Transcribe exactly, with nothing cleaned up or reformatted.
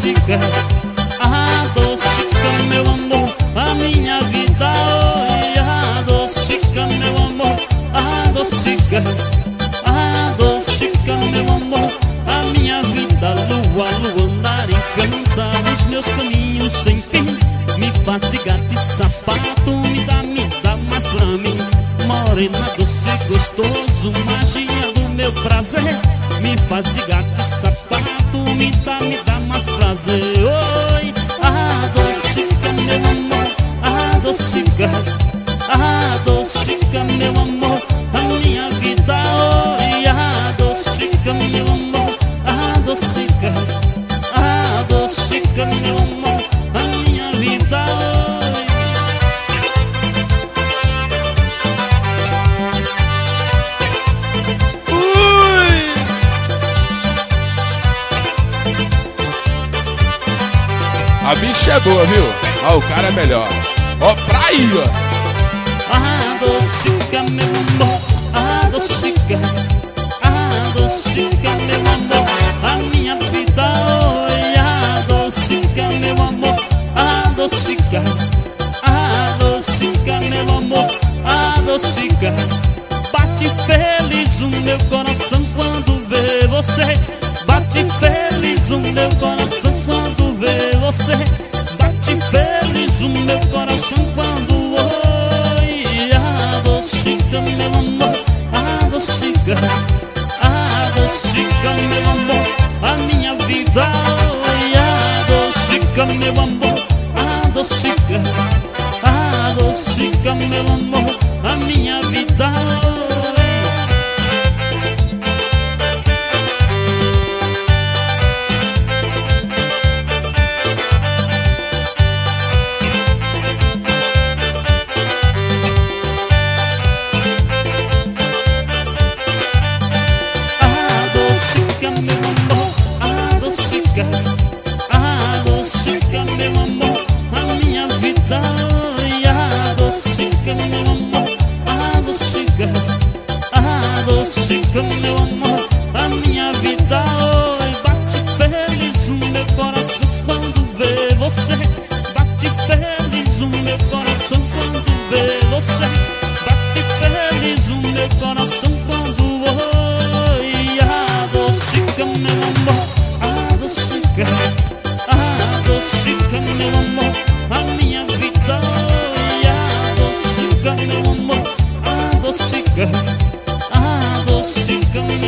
adocica, adocica meu amor, a minha vida. Oi, adocica meu amor, adocica, adocica meu amor, a minha vida. Lua, luar, encanta os meus caminhos sem fim. Me faz de gato e sapato, me dá, me dá mais pra mim. Morena, doce, gostoso, magia do meu prazer. Me faz de gato e sapato, me dá, me dá mais prazer. Oi, adocica meu amor, adocica, adocica meu amor, a minha vida. Oi, adocica meu amor, adocica, adocica meu amor, a minha vida. Ui! A bicha é boa, viu? Ó, o cara é melhor. Ó, pra aí, ó. Adocica meu amor, adocica, adocica meu amor, a minha vida. Oi, adocica meu amor, adocica, adocica meu amor, adocica. Bate feliz o meu coração quando vê você. Bate feliz o meu coração quando vê você. Bate feliz o meu coração quando oi, adocica meu amor, adocica, adocica meu amor, a minha vida. Oi, adocica meu amor, adocica, adocica meu amor, a minha vida. Adocica meu amor, adocica, adocica meu amor, a minha vida. Oi, adocica meu amor, adocica, adocica meu amor, a minha vida. Oi, bate feliz o meu coração quando vê você. Bate feliz o meu coração quando vê você. Bate feliz o meu coração quando oi, adocica meu amor, adocica, adocica meu amor, a minha vida. Oi, adocica meu amor, adocica, adocica meu